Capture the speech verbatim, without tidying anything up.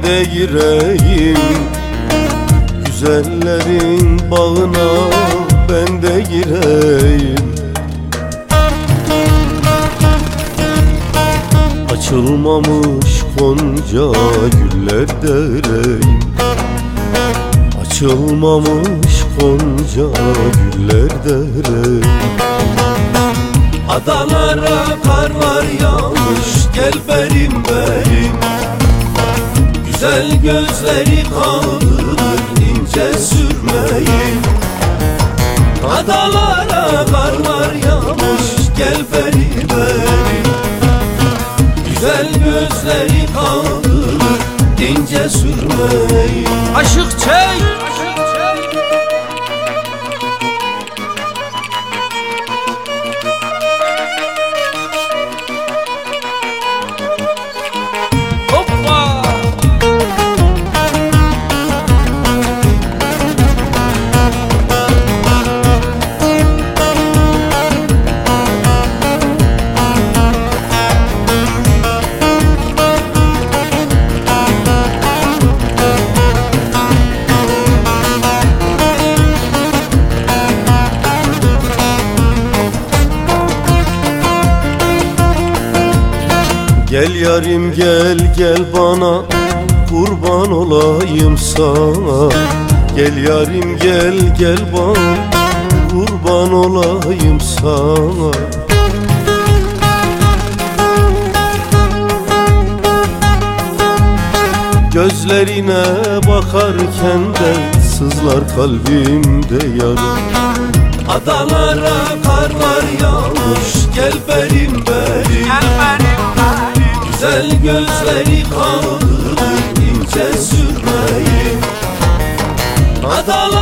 de gireyim, güzellerin bağına ben de gireyim. Açılmamış gonca güller dereyim, açılmamış gonca güller dereyim. Adalara karlar yağmış, gel berim berim. Güzel gözleri kaldırır ince sürmeyin. Adalara karlar yağmış, gel berim berim. Güzel gözleri kaldırır ince sürmeyin. Aşık çek. Gel yarim gel gel bana, kurban olayım sana. Gel yarim gel gel bana, kurban olayım sana. Gözlerine bakarken de sızlar kalbimde yarım. Adalara karlar yağmış, gel berim berim. Güzel gözleri kaldırır ince sürmeyin. Adalara